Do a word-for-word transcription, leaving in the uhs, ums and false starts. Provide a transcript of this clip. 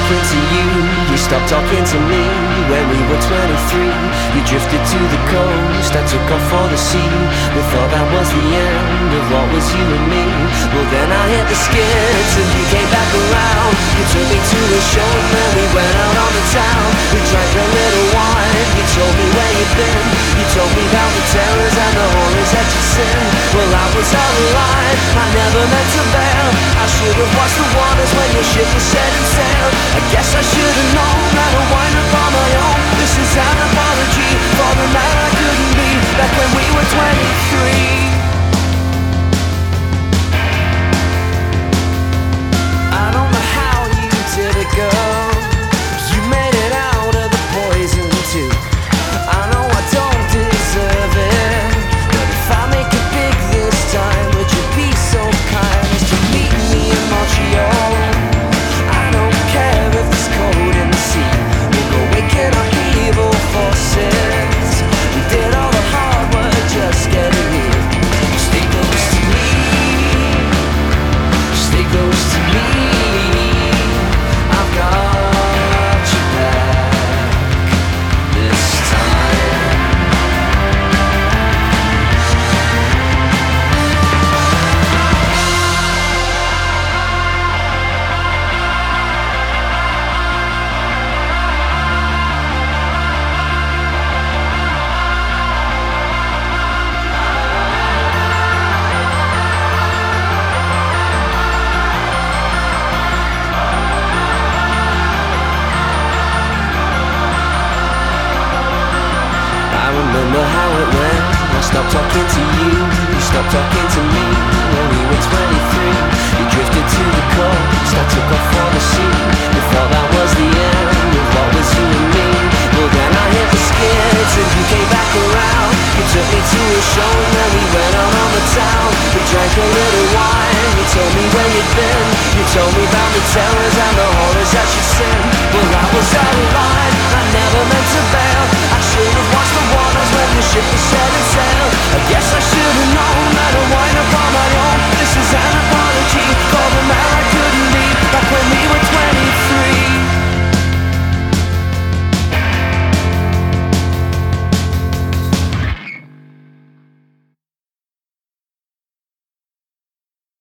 different to you. You stopped talking to me when we were twenty-three. You drifted to the coast, I took off for the sea. We thought that was the end of what was you and me. Well then I hit the skids and you came back around. You took me to a show and then we went out on the town. We drank a little wine, you told me where you'd been. You told me about the terrors and the horrors that you'd seen. Well I was all alive, I never meant to bail. I should have watched the waters when your ship was setting sail. I guess I should have known that I'd wind up on my own. This is an apology for the man I couldn't be back when we were twenty-three. I don't know how you did it, girl. You made it out of the poison too. I know I don't deserve it, but if I make it big this time, would you be so kind as to meet me in Montreal? I don't care if it's cold in the sea. We'll go waking up evil forces. We did all the hard work just getting here. Stay close to me, stay close to me. I've got your back this time. I remember how it went. I stopped talking to you, you stopped talking to me when we were twenty-three. You drifted to the coast, I took off for the sea. We thought that was the end of what was you and me. Well then I hit the skids and you came back around. You took me to a show and then we went out on the town. We drank a little wine, you told me where you'd been. You told me about the terror